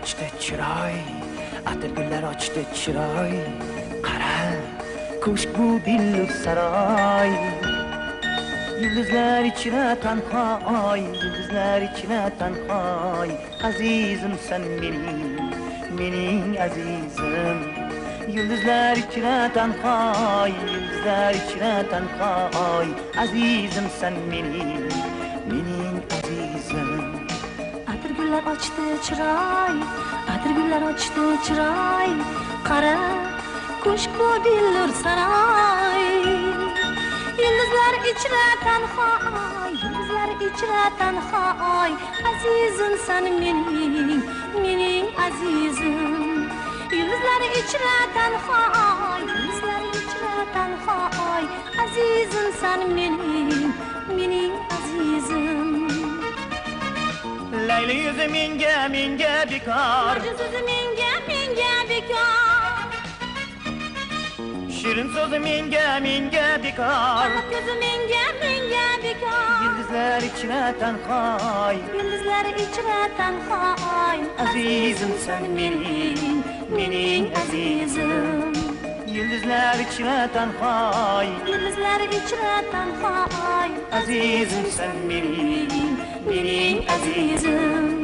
açtı çıray, atirgullar açtı çıray. Qara, ko'shk bu dilli saroy. Yıldızlar içine tenhay, yıldızlar içine tenhay. Azizim sen mening azizim. Yıldızlar içine tenhay, yıldızlar içine tenhay. Azizim sen mening azizim. Atirgullar ochdi chiroy, atirgullar ochdi chiroy. Qara, ko'shk bu billur saroy. Yıldızlar içra tenhay, yıldızlar içra tenhay. Azizim sen mening azizim. Yıldızlar içra tenhay, yıldızlar içra tenhay. Azizim sen mening azizim. Leyli yüzü minge bekar, Sözü minge bekar. şirin sözü minge bekar. Gözü minge bekar. Yıldızlar içine tenhay, Yıldızlar içra tenhay. azizim sen mening azizim. Yıldızlar içine tenhay, Yıldızlar içra tenhay. azizim sen mening azizim.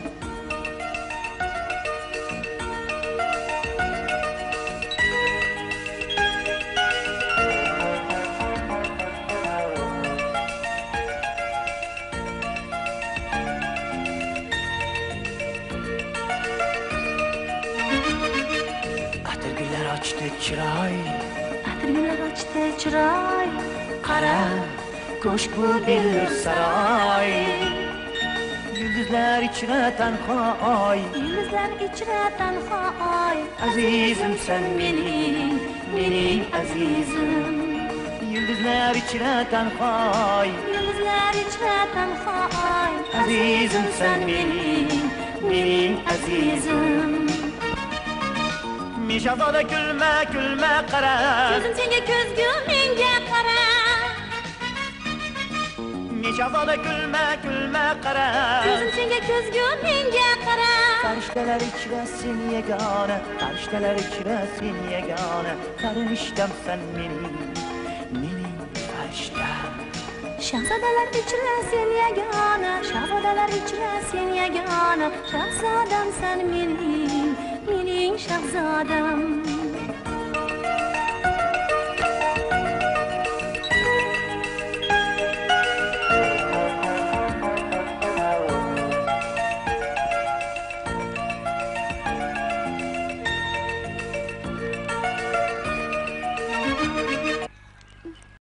Atirgullar açtı çıray, Atirgullar ochdi chiroy. qara, ko'shk bu dilli saroy. Yıldızlar içine tenhay, Yıldızlar içra tenhay. azizim sen mening azizim. Yıldızlar içine tenhay, Yıldızlar içra tenhay. azizim sen mening azizim. Mishafada gülme qara, Gözüm senga ko'zgu menga qara. Mishafada gülme qara. Gözüm senga ko'zgu menga qara. Farishtalar ichra sen yagona, farishtalar ichra sen yagona. Qarishtam sen mening farishtam. Shahzodalar ichra sen yagona, shahzodalar ichra sen yagona. Shahzodam sen mening shahzodam.